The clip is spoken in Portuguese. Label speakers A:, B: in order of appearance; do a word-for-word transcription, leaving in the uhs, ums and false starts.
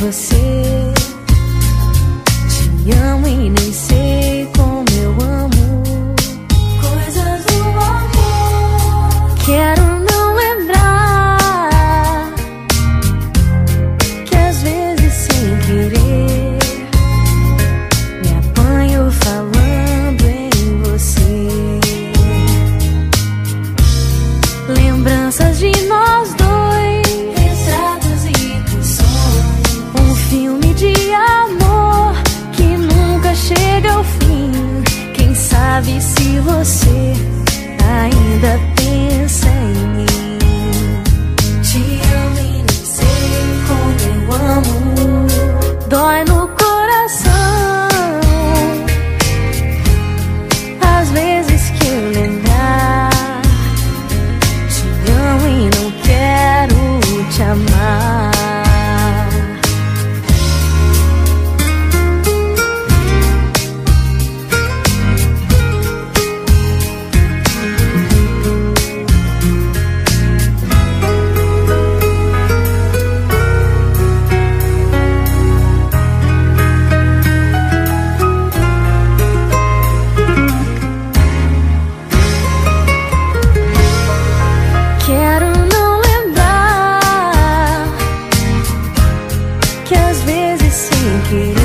A: você. Te amo e nem sei como eu amo. Coisas do amor. Quero não lembrar que às vezes sem querer me apanho falando em você. Lembranças de nós dois, retratos e canções, um filme de amor que nunca chega ao fim. Quem sabe se você ainda pensa em mim. Te amo e nem sei como eu amo. Dói no coração às vezes que eu lembrar. Te amo e não quero te amar. Quero não lembrar que às vezes sem querer